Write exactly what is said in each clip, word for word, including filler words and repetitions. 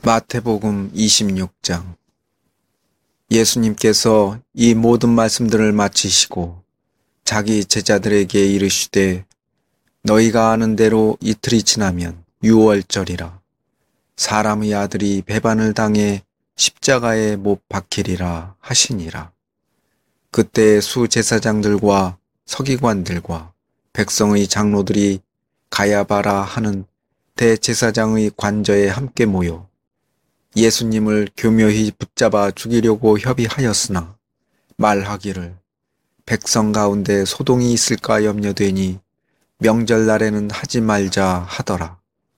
마태복음 이십육 장. 예수님께서 이 모든 말씀들을 마치시고 자기 제자들에게 이르시되 너희가 아는 대로 이틀이 지나면 유월절이라. 사람의 아들이 배반을 당해 십자가에 못 박히리라 하시니라. 그때 수제사장들과 서기관들과 백성의 장로들이 가야바라 하는 대제사장의 관저에 함께 모여 예수님을 교묘히 붙잡아 죽이려고 협의하였으나 말하기를 백성 가운데 소동이 있을까 염려되니 명절날에는 하지 말자 하더라.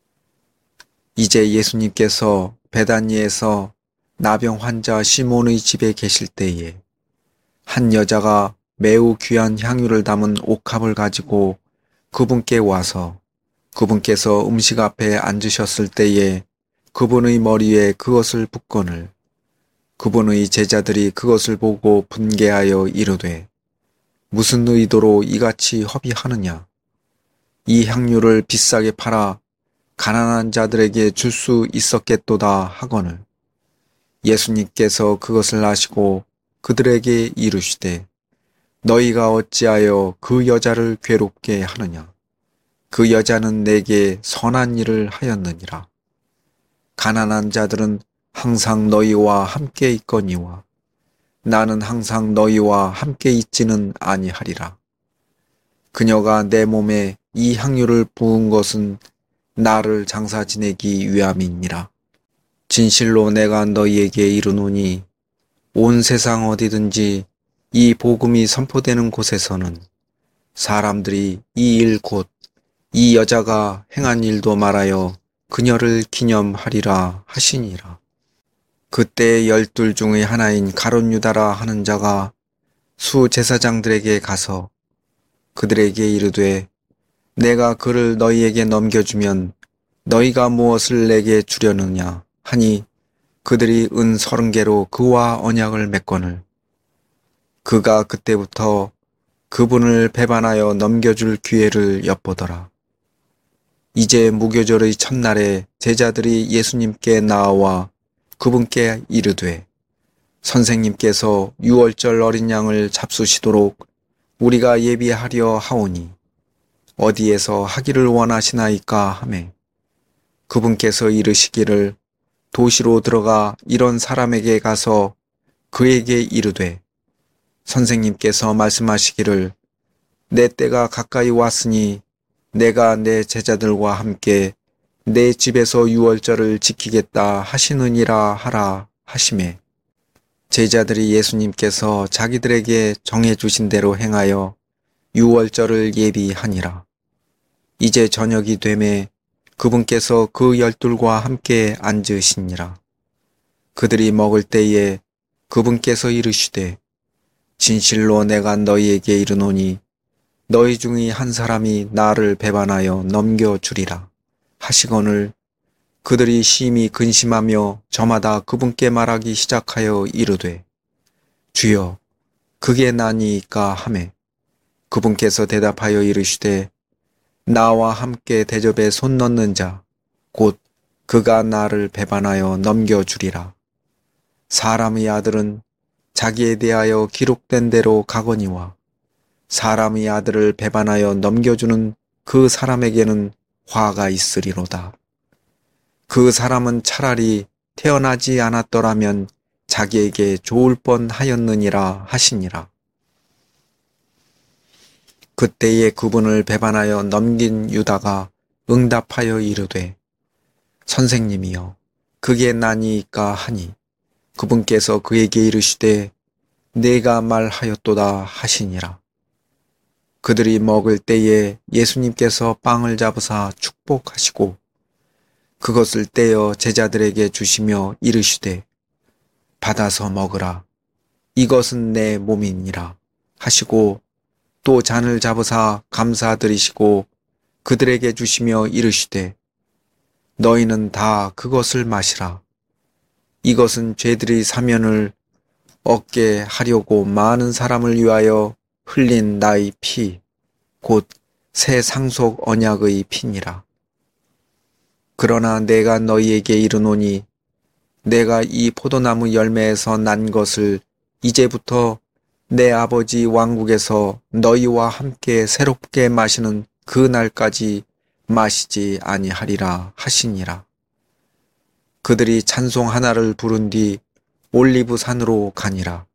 이제 예수님께서 베다니에서 나병 환자 시몬의 집에 계실 때에 한 여자가 매우 귀한 향유를 담은 옥합을 가지고 그분께 와서 그분께서 음식 앞에 앉으셨을 때에 그분의 머리에 그것을 붓거늘 그분의 제자들이 그것을 보고 분개하여 이르되 무슨 의도로 이같이 허비하느냐. 이 향유를 비싸게 팔아 가난한 자들에게 줄 수 있었겠도다 하거늘 예수님께서 그것을 아시고 그들에게 이르시되 너희가 어찌하여 그 여자를 괴롭게 하느냐. 그 여자는 내게 선한 일을 하였느니라. 가난한 자들은 항상 너희와 함께 있거니와 나는 항상 너희와 함께 있지는 아니하리라. 그녀가 내 몸에 이 향유를 부은 것은 나를 장사 지내기 위함이니라. 진실로 내가 너희에게 이르노니 온 세상 어디든지 이 복음이 선포되는 곳에서는 사람들이 이 일 곧 이 여자가 행한 일도 말하여 그녀를 기념하리라 하시니라. 그때 열둘 중의 하나인 가룟 유다라 하는 자가 수제사장들에게 가서 그들에게 이르되 내가 그를 너희에게 넘겨주면 너희가 무엇을 내게 주려느냐 하니 그들이 은 서른 개로 그와 언약을 맺거늘 그가 그때부터 그분을 배반하여 넘겨줄 기회를 엿보더라. 이제 무교절의 첫날에 제자들이 예수님께 나와 그분께 이르되 선생님께서 유월절 어린 양을 잡수시도록 우리가 예비하려 하오니 어디에서 하기를 원하시나이까 하매 그분께서 이르시기를 도시로 들어가 이런 사람에게 가서 그에게 이르되 선생님께서 말씀하시기를 내 때가 가까이 왔으니 내가 내 제자들과 함께 내 집에서 유월절을 지키겠다 하시느니라 하라 하시매 제자들이 예수님께서 자기들에게 정해주신 대로 행하여 유월절을 예비하니라. 이제 저녁이 되매 그분께서 그 열둘과 함께 앉으시니라. 그들이 먹을 때에 그분께서 이르시되 진실로 내가 너희에게 이르노니 너희 중의 한 사람이 나를 배반하여 넘겨주리라 하시거늘 그들이 심히 근심하며 저마다 그분께 말하기 시작하여 이르되 주여 그게 나니이까 하매 그분께서 대답하여 이르시되 나와 함께 대접에 손 넣는 자 곧 그가 나를 배반하여 넘겨주리라. 사람의 아들은 자기에 대하여 기록된 대로 가거니와 사람의 아들을 배반하여 넘겨주는 그 사람에게는 화가 있으리로다. 그 사람은 차라리 태어나지 않았더라면 자기에게 좋을 뻔하였느니라 하시니라. 그때에 그분을 배반하여 넘긴 유다가 응답하여 이르되 선생님이여 그게 나니이까 하니 그분께서 그에게 이르시되 내가 말하였도다 하시니라. 그들이 먹을 때에 예수님께서 빵을 잡으사 축복하시고 그것을 떼어 제자들에게 주시며 이르시되 받아서 먹으라. 이것은 내 몸이니라 하시고 또 잔을 잡으사 감사드리시고 그들에게 주시며 이르시되 너희는 다 그것을 마시라. 이것은 죄들의 사면을 얻게 하려고 많은 사람을 위하여 흘린 나의 피, 곧 새 상속 언약의 피니라. 그러나 내가 너희에게 이르노니 내가 이 포도나무 열매에서 난 것을 이제부터 내 아버지 왕국에서 너희와 함께 새롭게 마시는 그 날까지 마시지 아니하리라 하시니라. 그들이 찬송 하나를 부른 뒤 올리브 산으로 가니라.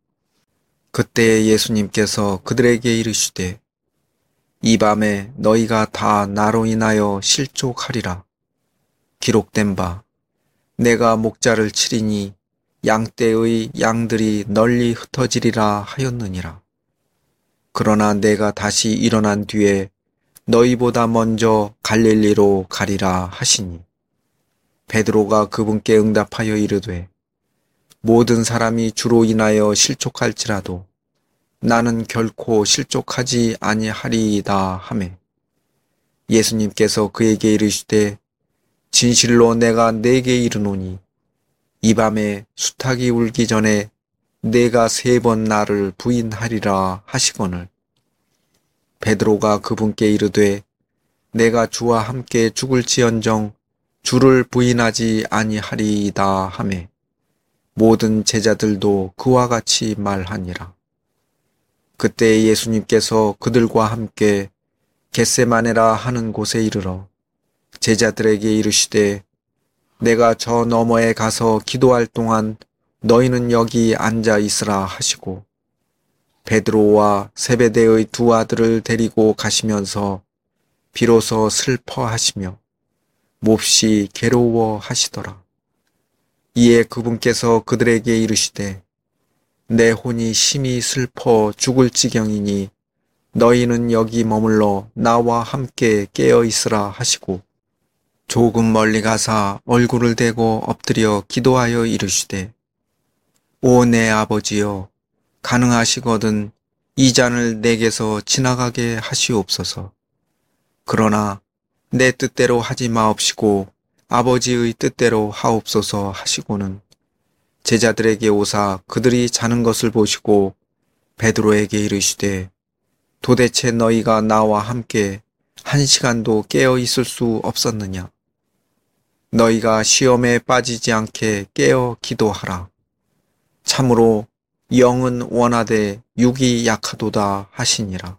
그때 예수님께서 그들에게 이르시되 이 밤에 너희가 다 나로 인하여 실족하리라. 기록된 바 내가 목자를 치리니 양떼의 양들이 널리 흩어지리라 하였느니라. 그러나 내가 다시 일어난 뒤에 너희보다 먼저 갈릴리로 가리라 하시니 베드로가 그분께 응답하여 이르되 모든 사람이 주로 인하여 실족할지라도 나는 결코 실족하지 아니하리이다 하매 예수님께서 그에게 이르시되 진실로 내가 네게 이르노니 이 밤에 수탉이 울기 전에 내가 세 번 나를 부인하리라 하시거늘 베드로가 그분께 이르되 내가 주와 함께 죽을지언정 주를 부인하지 아니하리이다 하매 모든 제자들도 그와 같이 말하니라. 그때 예수님께서 그들과 함께 겟세마네라 하는 곳에 이르러 제자들에게 이르시되 내가 저 너머에 가서 기도할 동안 너희는 여기 앉아 있으라 하시고 베드로와 세베대의 두 아들을 데리고 가시면서 비로소 슬퍼하시며 몹시 괴로워하시더라. 이에 그분께서 그들에게 이르시되 내 혼이 심히 슬퍼 죽을 지경이니 너희는 여기 머물러 나와 함께 깨어 있으라 하시고 조금 멀리 가사 얼굴을 대고 엎드려 기도하여 이르시되 오 내 아버지여 가능하시거든 이 잔을 내게서 지나가게 하시옵소서. 그러나 내 뜻대로 하지 마옵시고 아버지의 뜻대로 하옵소서 하시고는 제자들에게 오사 그들이 자는 것을 보시고 베드로에게 이르시되 도대체 너희가 나와 함께 한 시간도 깨어 있을 수 없었느냐? 너희가 시험에 빠지지 않게 깨어 기도하라. 참으로 영은 원하되 육이 약하도다 하시니라.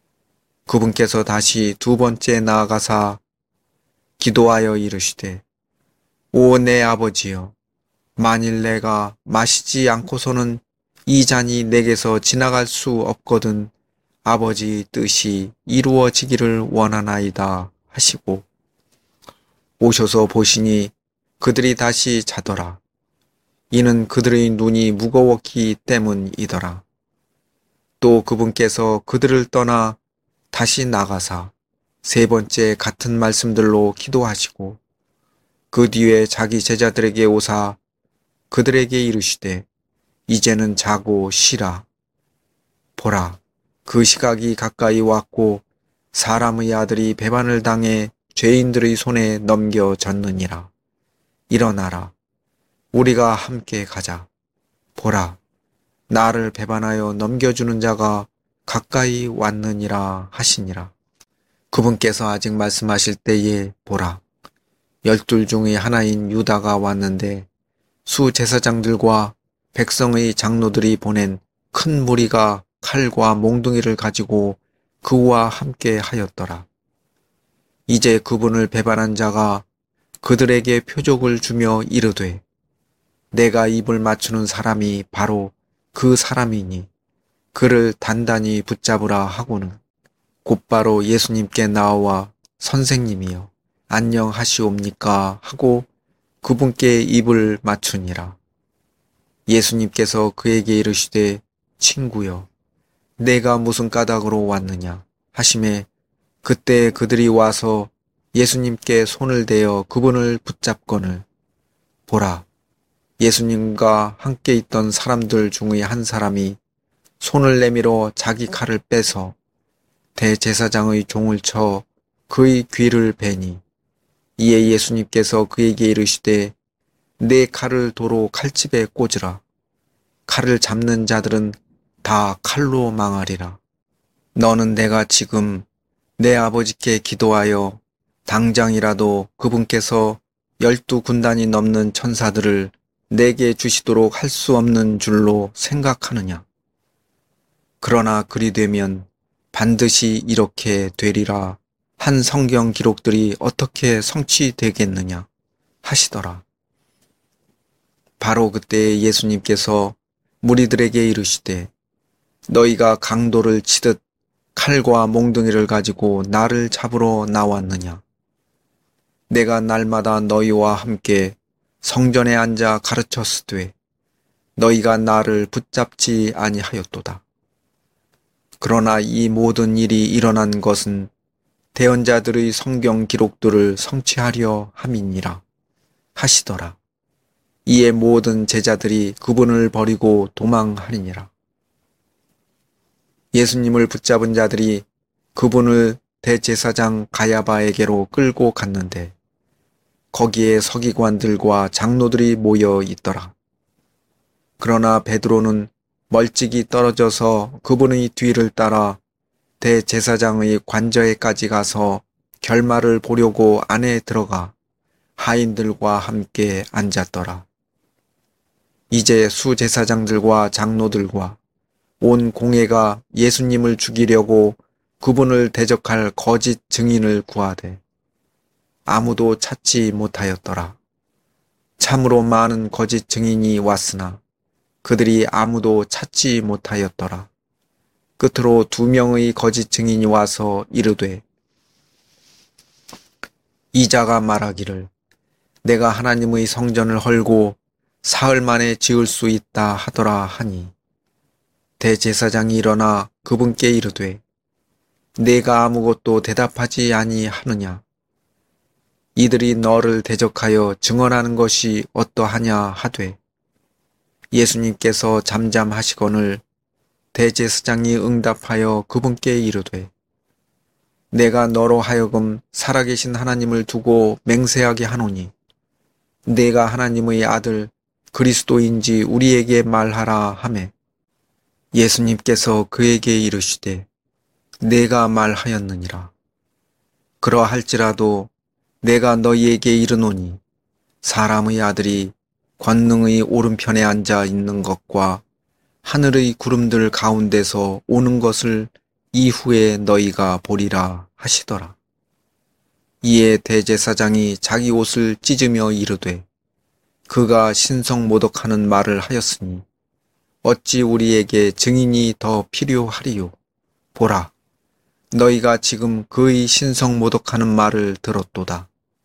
그분께서 다시 두 번째 나아가사 기도하여 이르시되 오 내 아버지여 만일 내가 마시지 않고서는 이 잔이 내게서 지나갈 수 없거든 아버지 뜻이 이루어지기를 원하나이다 하시고 오셔서 보시니 그들이 다시 자더라. 이는 그들의 눈이 무거웠기 때문이더라. 또 그분께서 그들을 떠나 다시 나가사 세 번째 같은 말씀들로 기도하시고 그 뒤에 자기 제자들에게 오사 그들에게 이르시되 이제는 자고 쉬라. 보라, 그 시각이 가까이 왔고 사람의 아들이 배반을 당해 죄인들의 손에 넘겨졌느니라. 일어나라. 우리가 함께 가자. 보라, 나를 배반하여 넘겨주는 자가 가까이 왔느니라 하시니라. 그분께서 아직 말씀하실 때에 보라, 열둘 중의 하나인 유다가 왔는데 수제사장들과 백성의 장로들이 보낸 큰 무리가 칼과 몽둥이를 가지고 그와 함께 하였더라. 이제 그분을 배반한 자가 그들에게 표적을 주며 이르되 내가 입을 맞추는 사람이 바로 그 사람이니 그를 단단히 붙잡으라 하고는 곧바로 예수님께 나와 선생님이여 안녕하시옵니까 하고 그분께 입을 맞추니라. 예수님께서 그에게 이르시되 친구여 내가 무슨 까닭으로 왔느냐 하시매 그때 그들이 와서 예수님께 손을 대어 그분을 붙잡거늘 보라, 예수님과 함께 있던 사람들 중의 한 사람이 손을 내밀어 자기 칼을 빼서 대제사장의 종을 쳐 그의 귀를 베니 이에 예수님께서 그에게 이르시되 내 칼을 도로 칼집에 꽂으라. 칼을 잡는 자들은 다 칼로 망하리라. 너는 내가 지금 내 아버지께 기도하여 당장이라도 그분께서 열두 군단이 넘는 천사들을 내게 주시도록 할 수 없는 줄로 생각하느냐? 그러나 그리 되면 반드시 이렇게 되리라 한 성경 기록들이 어떻게 성취되겠느냐 하시더라. 바로 그때 예수님께서 무리들에게 이르시되 너희가 강도를 치듯 칼과 몽둥이를 가지고 나를 잡으러 나왔느냐? 내가 날마다 너희와 함께 성전에 앉아 가르쳤으되 너희가 나를 붙잡지 아니하였도다. 그러나 이 모든 일이 일어난 것은 대언자들의 성경 기록들을 성취하려 함이니라 하시더라. 이에 모든 제자들이 그분을 버리고 도망하니라. 예수님을 붙잡은 자들이 그분을 대제사장 가야바에게로 끌고 갔는데 거기에 서기관들과 장로들이 모여 있더라. 그러나 베드로는 멀찍이 떨어져서 그분의 뒤를 따라 대제사장의 관저에까지 가서 결말을 보려고 안에 들어가 하인들과 함께 앉았더라. 이제 수제사장들과 장로들과 온 공회가 예수님을 죽이려고 그분을 대적할 거짓 증인을 구하되 아무도 찾지 못하였더라. 참으로 많은 거짓 증인이 왔으나 그들이 아무도 찾지 못하였더라. 끝으로 두 명의 거짓 증인이 와서 이르되 이자가 말하기를 내가 하나님의 성전을 헐고 사흘 만에 지을 수 있다 하더라 하니 대제사장이 일어나 그분께 이르되 내가 아무것도 대답하지 아니하느냐? 이들이 너를 대적하여 증언하는 것이 어떠하냐 하되 예수님께서 잠잠하시거늘 대제사장이 응답하여 그분께 이르되 내가 너로 하여금 살아계신 하나님을 두고 맹세하게 하노니 내가 하나님의 아들 그리스도인지 우리에게 말하라 하매 예수님께서 그에게 이르시되 내가 말하였느니라. 그러할지라도 내가 너희에게 이르노니 사람의 아들이 권능의 오른편에 앉아 있는 것과 하늘의 구름들 가운데서 오는 것을 이후에 너희가 보리라 하시더라. 이에 대제사장이 자기 옷을 찢으며 이르되 그가 신성모독하는 말을 하였으니 어찌 우리에게 증인이 더 필요하리요? 보라, 너희가 지금 그의 신성모독하는 말을 들었도다.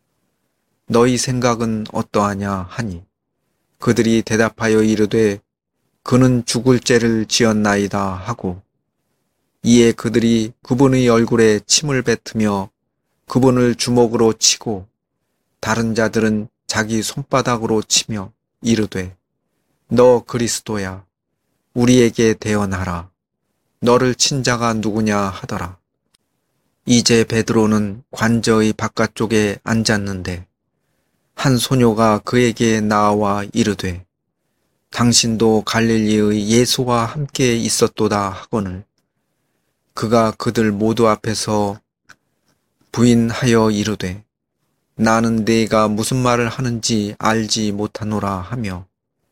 너희 생각은 어떠하냐 하니 그들이 대답하여 이르되 그는 죽을 죄를 지었나이다 하고 이에 그들이 그분의 얼굴에 침을 뱉으며 그분을 주먹으로 치고 다른 자들은 자기 손바닥으로 치며 이르되 너 그리스도야 우리에게 대언하라. 너를 친 자가 누구냐 하더라. 이제 베드로는 관저의 바깥쪽에 앉았는데 한 소녀가 그에게 나와 이르되 당신도 갈릴리의 예수와 함께 있었도다 하거늘 그가 그들 모두 앞에서 부인하여 이르되 나는 네가 무슨 말을 하는지 알지 못하노라 하며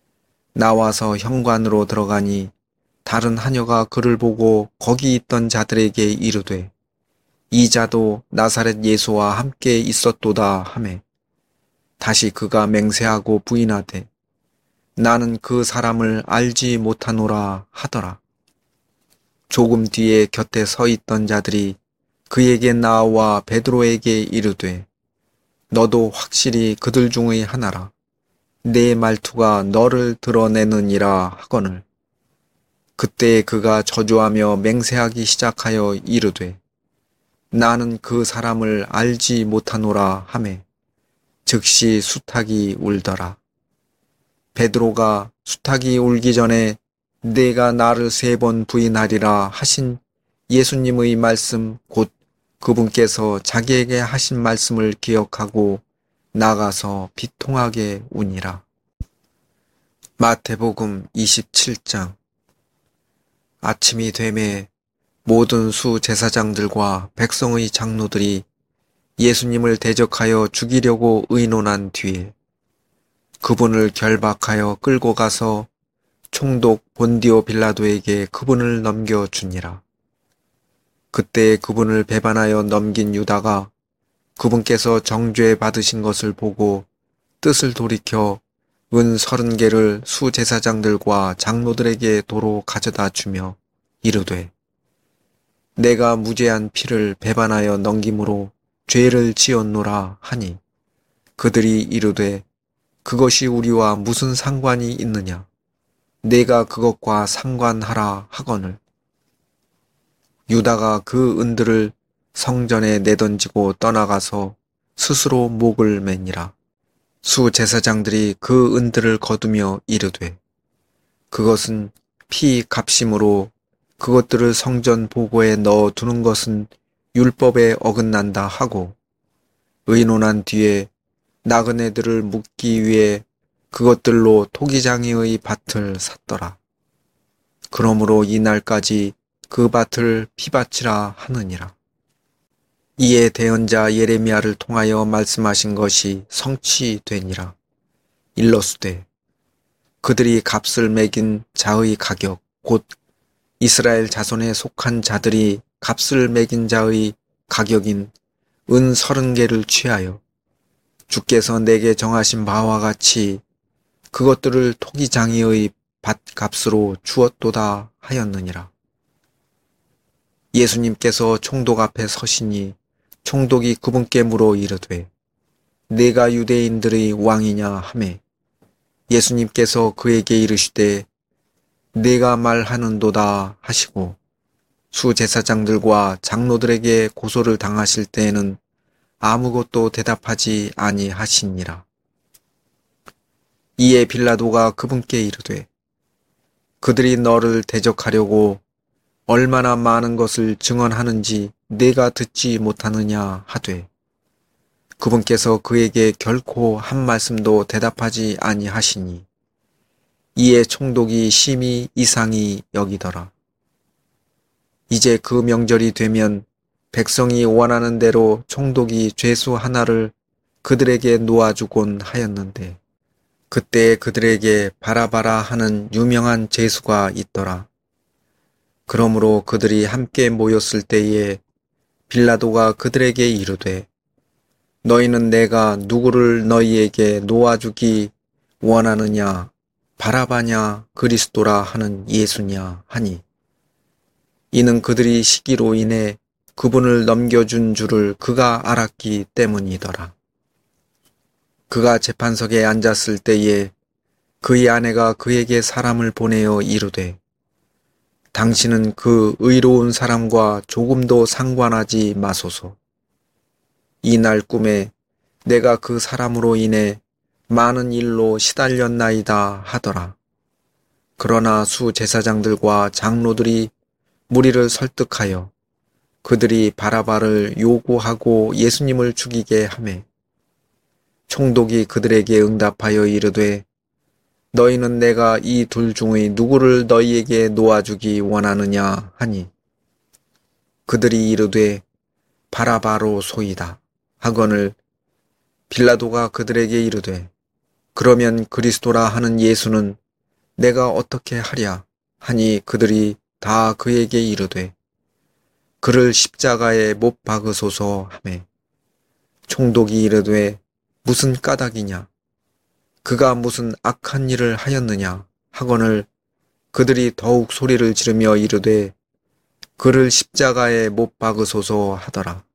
나와서 현관으로 들어가니 다른 하녀가 그를 보고 거기 있던 자들에게 이르되 이 자도 나사렛 예수와 함께 있었도다 하매 다시 그가 맹세하고 부인하되 나는 그 사람을 알지 못하노라 하더라. 조금 뒤에 곁에 서 있던 자들이 그에게 나와 베드로에게 이르되 너도 확실히 그들 중의 하나라. 내 말투가 너를 드러내느니라 하거늘 그때 그가 저주하며 맹세하기 시작하여 이르되 나는 그 사람을 알지 못하노라 하매 즉시 수탉이 울더라. 베드로가 수탉이 울기 전에 내가 나를 세 번 부인하리라 하신 예수님의 말씀 곧 그분께서 자기에게 하신 말씀을 기억하고 나가서 비통하게 우니라. 마태복음 이십칠 장. 아침이 되매 모든 수제사장들과 백성의 장로들이 예수님을 대적하여 죽이려고 의논한 뒤에 그분을 결박하여 끌고 가서 총독 본디오 빌라도에게 그분을 넘겨주니라. 그때 그분을 배반하여 넘긴 유다가 그분께서 정죄 받으신 것을 보고 뜻을 돌이켜 은 서른 개를 수제사장들과 장로들에게 도로 가져다 주며 이르되 내가 무죄한 피를 배반하여 넘김으로 죄를 지었노라 하니 그들이 이르되 그것이 우리와 무슨 상관이 있느냐 내가 그것과 상관하라 하거늘 유다가 그 은들을 성전에 내던지고 떠나가서 스스로 목을 매니라. 수제사장들이 그 은들을 거두며 이르되 그것은 피 값심으로 그것들을 성전 보고에 넣어 두는 것은 율법에 어긋난다 하고 의논한 뒤에 나그네들을 묻기 위해 그것들로 토기장이의 밭을 샀더라. 그러므로 이날까지 그 밭을 피밭이라 하느니라. 이에 대언자 예레미야를 통하여 말씀하신 것이 성취되니라. 일러스되 그들이 값을 매긴 자의 가격 곧 이스라엘 자손에 속한 자들이 값을 매긴 자의 가격인 은 서른 개를 취하여 주께서 내게 정하신 바와 같이 그것들을 토기장이의 밭값으로 주었도다 하였느니라. 예수님께서 총독 앞에 서시니 총독이 그분께 물어 이르되 내가 유대인들의 왕이냐 하매 예수님께서 그에게 이르시되 내가 말하는도다 하시고 수제사장들과 장로들에게 고소를 당하실 때에는 아무것도 대답하지 아니하시니라. 이에 빌라도가 그분께 이르되 그들이 너를 대적하려고 얼마나 많은 것을 증언하는지 내가 듣지 못하느냐 하되 그분께서 그에게 결코 한 말씀도 대답하지 아니하시니 이에 총독이 심히 이상히 여기더라. 이제 그 명절이 되면 백성이 원하는 대로 총독이 죄수 하나를 그들에게 놓아주곤 하였는데 그때 그들에게 바라바라 하는 유명한 죄수가 있더라. 그러므로 그들이 함께 모였을 때에 빌라도가 그들에게 이르되 너희는 내가 누구를 너희에게 놓아주기 원하느냐 바라바냐 그리스도라 하는 예수냐 하니 이는 그들이 시기로 인해 그분을 넘겨준 줄을 그가 알았기 때문이더라. 그가 재판석에 앉았을 때에 그의 아내가 그에게 사람을 보내어 이르되 당신은 그 의로운 사람과 조금도 상관하지 마소서. 이날 꿈에 내가 그 사람으로 인해 많은 일로 시달렸나이다 하더라. 그러나 수제사장들과 장로들이 무리를 설득하여 그들이 바라바를 요구하고 예수님을 죽이게 하매 총독이 그들에게 응답하여 이르되 너희는 내가 이 둘 중의 누구를 너희에게 놓아주기 원하느냐 하니 그들이 이르되 바라바로 소이다 하거늘 빌라도가 그들에게 이르되 그러면 그리스도라 하는 예수는 내가 어떻게 하랴 하니 그들이 다 그에게 이르되 그를 십자가에 못 박으소서 하매 총독이 이르되 무슨 까닭이냐 그가 무슨 악한 일을 하였느냐 하거늘 그들이 더욱 소리를 지르며 이르되 그를 십자가에 못 박으소서 하더라.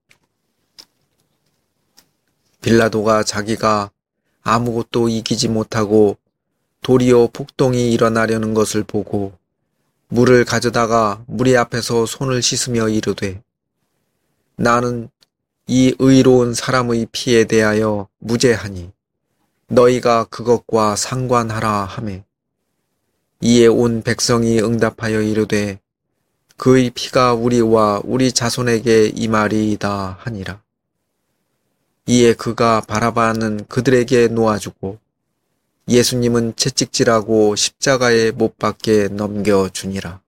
빌라도가 자기가 아무것도 이기지 못하고 도리어 폭동이 일어나려는 것을 보고 물을 가져다가 무리 앞에서 손을 씻으며 이르되 나는 이 의로운 사람의 피에 대하여 무죄하니 너희가 그것과 상관하라 하매 이에 온 백성이 응답하여 이르되 그의 피가 우리와 우리 자손에게 임하리이다 하니라. 이에 그가 바라바는 그들에게 놓아주고 예수님은 채찍질하고 십자가에 못 박게 넘겨주니라.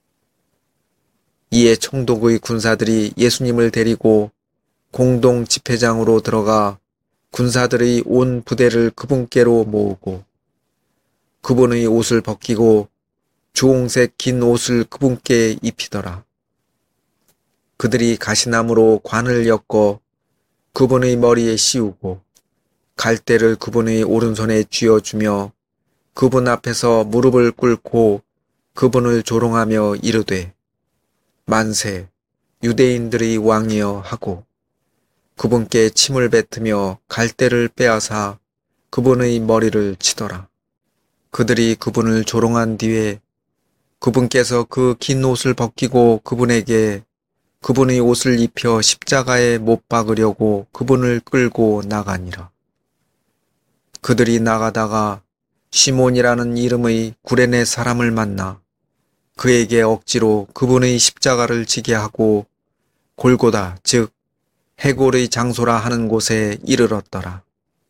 이에 총독의 군사들이 예수님을 데리고 공동 집회장으로 들어가 군사들의 온 부대를 그분께로 모으고 그분의 옷을 벗기고 주홍색 긴 옷을 그분께 입히더라. 그들이 가시나무로 관을 엮어 그분의 머리에 씌우고 갈대를 그분의 오른손에 쥐어주며 그분 앞에서 무릎을 꿇고 그분을 조롱하며 이르되 만세 유대인들의 왕이여 하고 그분께 침을 뱉으며 갈대를 빼앗아 그분의 머리를 치더라. 그들이 그분을 조롱한 뒤에 그분께서 그 긴 옷을 벗기고 그분에게 그분의 옷을 입혀 십자가에 못 박으려고 그분을 끌고 나가니라. 그들이 나가다가 시몬이라는 이름의 구레네 사람을 만나 그에게 억지로 그분의 십자가를 지게 하고 골고다 즉 해골의 장소라 하는 곳에 이르렀더라.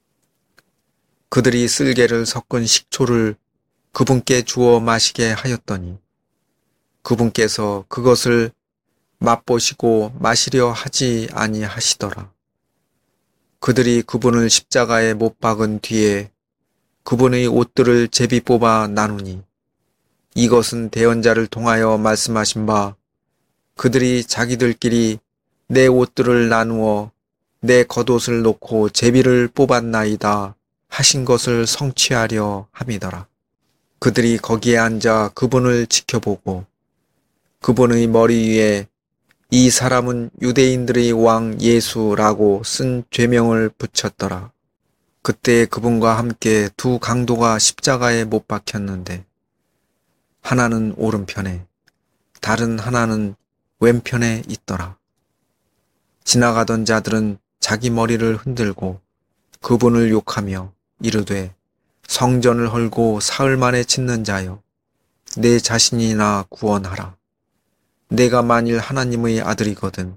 그들이 쓸개를 섞은 식초를 그분께 주어 마시게 하였더니 그분께서 그것을 맛보시고 마시려 하지 아니하시더라. 그들이 그분을 십자가에 못 박은 뒤에 그분의 옷들을 제비 뽑아 나누니 이것은 대언자를 통하여 말씀하신 바 그들이 자기들끼리 내 옷들을 나누어 내 겉옷을 놓고 제비를 뽑았나이다 하신 것을 성취하려 함이더라. 그들이 거기에 앉아 그분을 지켜보고 그분의 머리 위에 이 사람은 유대인들의 왕 예수라고 쓴 죄명을 붙였더라. 그때 그분과 함께 두 강도가 십자가에 못 박혔는데 하나는 오른편에 다른 하나는 왼편에 있더라. 지나가던 자들은 자기 머리를 흔들고 그분을 욕하며 이르되 성전을 헐고 사흘 만에 짓는 자여 내 자신이나 구원하라. 내가 만일 하나님의 아들이거든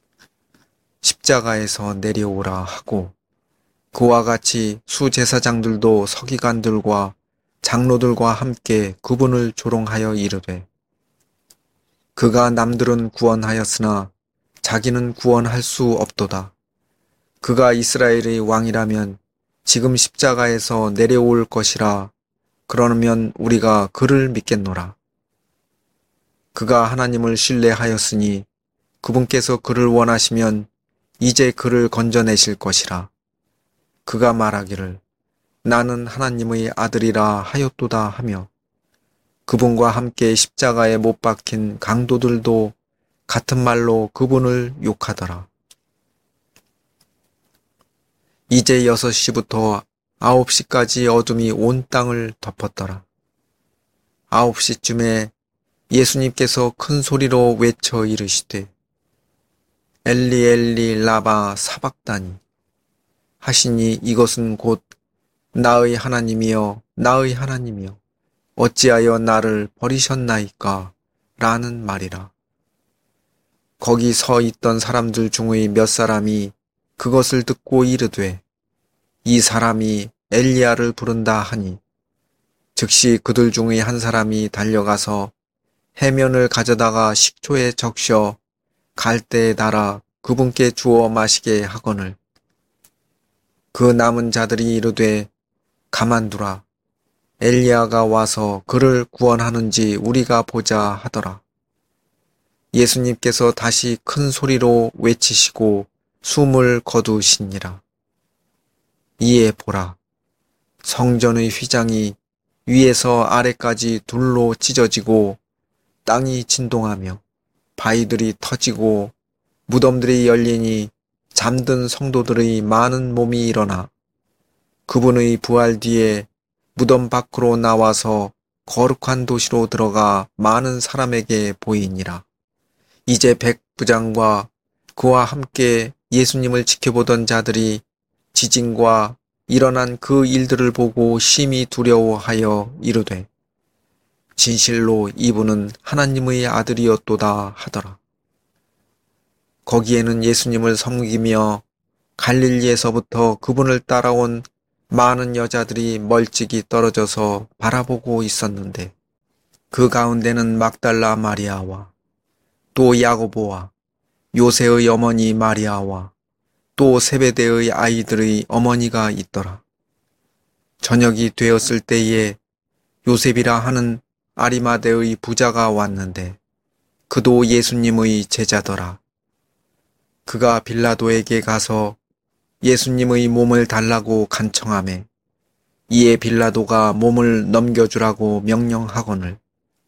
십자가에서 내려오라 하고 그와 같이 수제사장들도 서기관들과 장로들과 함께 그분을 조롱하여 이르되 그가 남들은 구원하였으나 자기는 구원할 수 없도다. 그가 이스라엘의 왕이라면 지금 십자가에서 내려올 것이라. 그러면 우리가 그를 믿겠노라. 그가 하나님을 신뢰하였으니 그분께서 그를 원하시면 이제 그를 건져내실 것이라. 그가 말하기를 나는 하나님의 아들이라 하였도다 하며 그분과 함께 십자가에 못 박힌 강도들도 같은 말로 그분을 욕하더라. 이제 여섯 시부터 아홉 시까지 어둠이 온 땅을 덮었더라. 아홉 시쯤에 예수님께서 큰 소리로 외쳐 이르시되 엘리 엘리 라바 사박다니 하시니 이것은 곧 나의 하나님이여 나의 하나님이여 어찌하여 나를 버리셨나이까 라는 말이라. 거기 서 있던 사람들 중의 몇 사람이 그것을 듣고 이르되 이 사람이 엘리야를 부른다 하니 즉시 그들 중의 한 사람이 달려가서 해면을 가져다가 식초에 적셔 갈대에 달아 그분께 주어 마시게 하거늘 그 남은 자들이 이르되 가만두라 엘리야가 와서 그를 구원하는지 우리가 보자 하더라. 예수님께서 다시 큰 소리로 외치시고 숨을 거두시니라. 이에 보라 성전의 휘장이 위에서 아래까지 둘로 찢어지고 땅이 진동하며 바위들이 터지고 무덤들이 열리니 잠든 성도들의 많은 몸이 일어나 그분의 부활 뒤에 무덤 밖으로 나와서 거룩한 도시로 들어가 많은 사람에게 보이니라. 이제 백부장과 그와 함께 예수님을 지켜보던 자들이 지진과 일어난 그 일들을 보고 심히 두려워하여 이르되 진실로 이분은 하나님의 아들이었도다 하더라. 거기에는 예수님을 섬기며 갈릴리에서부터 그분을 따라온 많은 여자들이 멀찍이 떨어져서 바라보고 있었는데 그 가운데는 막달라 마리아와 또 야고보와 요새의 어머니 마리아와 또 세베대의 아이들의 어머니가 있더라. 저녁이 되었을 때에 요셉이라 하는 아리마대의 부자가 왔는데 그도 예수님의 제자더라. 그가 빌라도에게 가서 예수님의 몸을 달라고 간청하매 이에 빌라도가 몸을 넘겨주라고 명령하거늘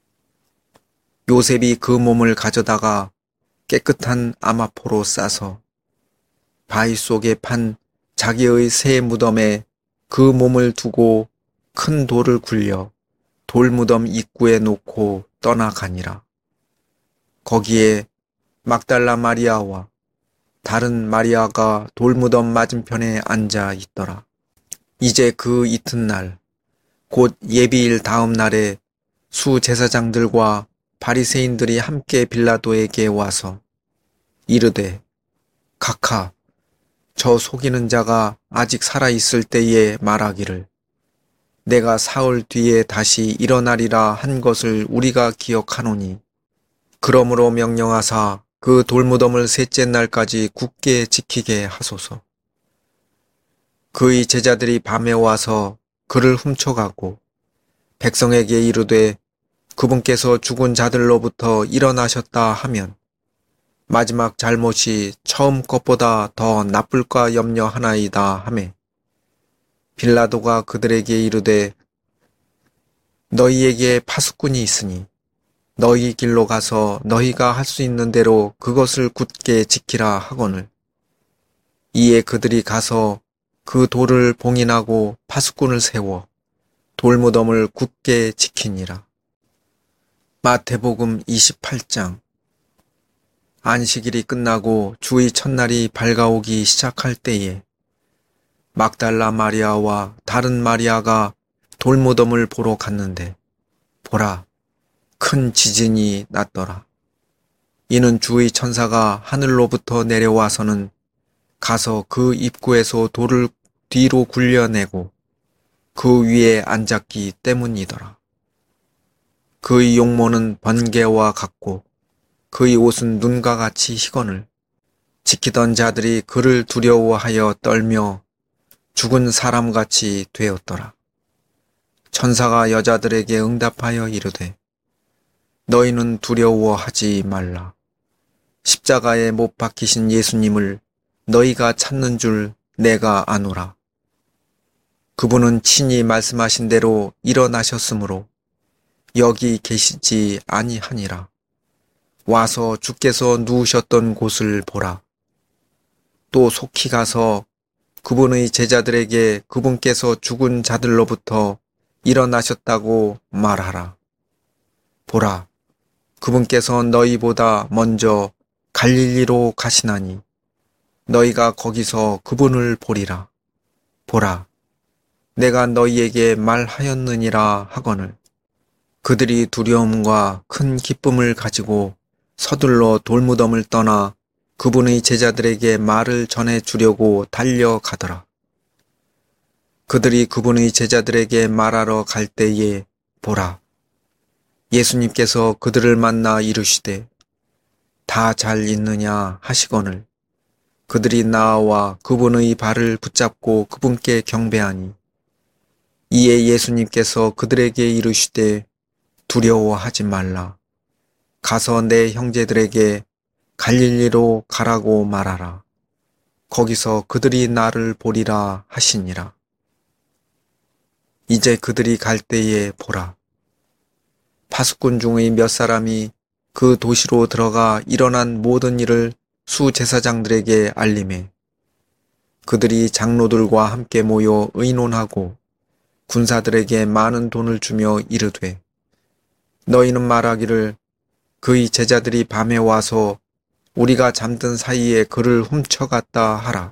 요셉이 그 몸을 가져다가 깨끗한 아마포로 싸서 바위 속에 판 자기의 새 무덤에 그 몸을 두고 큰 돌을 굴려 돌무덤 입구에 놓고 떠나가니라. 거기에 막달라 마리아와 다른 마리아가 돌무덤 맞은편에 앉아 있더라. 이제 그 이튿날 곧 예비일 다음 날에 수제사장들과 바리새인들이 함께 빌라도에게 와서 이르되 각하 저 속이는 자가 아직 살아있을 때에 말하기를 내가 사흘 뒤에 다시 일어나리라 한 것을 우리가 기억하노니 그러므로 명령하사 그 돌무덤을 셋째 날까지 굳게 지키게 하소서. 그의 제자들이 밤에 와서 그를 훔쳐가고 백성에게 이르되 그분께서 죽은 자들로부터 일어나셨다 하면 마지막 잘못이 처음 것보다 더 나쁠까 염려하나이다 하매 빌라도가 그들에게 이르되 너희에게 파수꾼이 있으니 너희 길로 가서 너희가 할 수 있는 대로 그것을 굳게 지키라 하거늘 이에 그들이 가서 그 돌을 봉인하고 파수꾼을 세워 돌무덤을 굳게 지키니라. 마태복음 이십팔 장. 안식일이 끝나고 주의 첫날이 밝아오기 시작할 때에 막달라 마리아와 다른 마리아가 돌무덤을 보러 갔는데 보라 큰 지진이 났더라. 이는 주의 천사가 하늘로부터 내려와서는 가서 그 입구에서 돌을 뒤로 굴려내고 그 위에 앉았기 때문이더라. 그의 용모는 번개와 같고 그의 옷은 눈과 같이 희거늘 지키던 자들이 그를 두려워하여 떨며 죽은 사람같이 되었더라. 천사가 여자들에게 응답하여 이르되 너희는 두려워하지 말라. 십자가에 못 박히신 예수님을 너희가 찾는 줄 내가 아노라. 그분은 친히 말씀하신 대로 일어나셨으므로 여기 계시지 아니하니라. 와서 주께서 누우셨던 곳을 보라. 또 속히 가서 그분의 제자들에게 그분께서 죽은 자들로부터 일어나셨다고 말하라. 보라, 그분께서 너희보다 먼저 갈릴리로 가시나니 너희가 거기서 그분을 보리라. 보라, 내가 너희에게 말하였느니라 하거늘 그들이 두려움과 큰 기쁨을 가지고 서둘러 돌무덤을 떠나 그분의 제자들에게 말을 전해 주려고 달려가더라. 그들이 그분의 제자들에게 말하러 갈 때에 보라, 예수님께서 그들을 만나 이르시되 다 잘 있느냐 하시거늘 그들이 나와 그분의 발을 붙잡고 그분께 경배하니 이에 예수님께서 그들에게 이르시되 두려워하지 말라. 가서 내 형제들에게 갈릴리로 가라고 말하라. 거기서 그들이 나를 보리라 하시니라. 이제 그들이 갈 때에 보라. 파수꾼 중의 몇 사람이 그 도시로 들어가 일어난 모든 일을 수제사장들에게 알리매 그들이 장로들과 함께 모여 의논하고 군사들에게 많은 돈을 주며 이르되 너희는 말하기를 그의 제자들이 밤에 와서 우리가 잠든 사이에 그를 훔쳐갔다 하라.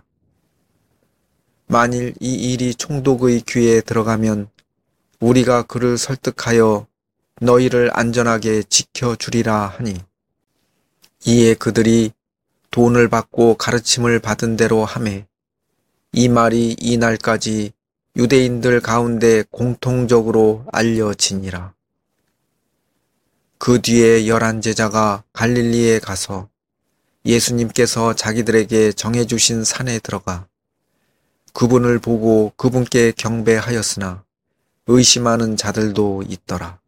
만일 이 일이 총독의 귀에 들어가면 우리가 그를 설득하여 너희를 안전하게 지켜주리라 하니 이에 그들이 돈을 받고 가르침을 받은 대로 하매 이 말이 이 날까지 유대인들 가운데 공통적으로 알려지니라. 그 뒤에 열한 제자가 갈릴리에 가서 예수님께서 자기들에게 정해주신 산에 들어가 그분을 보고 그분께 경배하였으나 의심하는 자들도 있더라.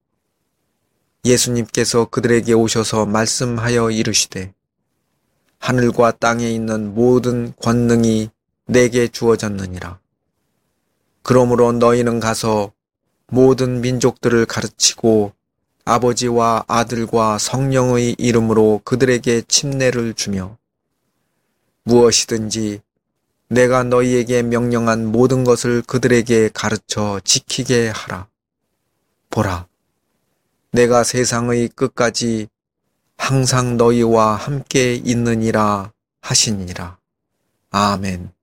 예수님께서 그들에게 오셔서 말씀하여 이르시되 하늘과 땅에 있는 모든 권능이 내게 주어졌느니라. 그러므로 너희는 가서 모든 민족들을 가르치고 아버지와 아들과 성령의 이름으로 그들에게 침례를 주며 무엇이든지 내가 너희에게 명령한 모든 것을 그들에게 가르쳐 지키게 하라. 보라, 내가 세상의 끝까지 항상 너희와 함께 있느니라 하시니라. 아멘.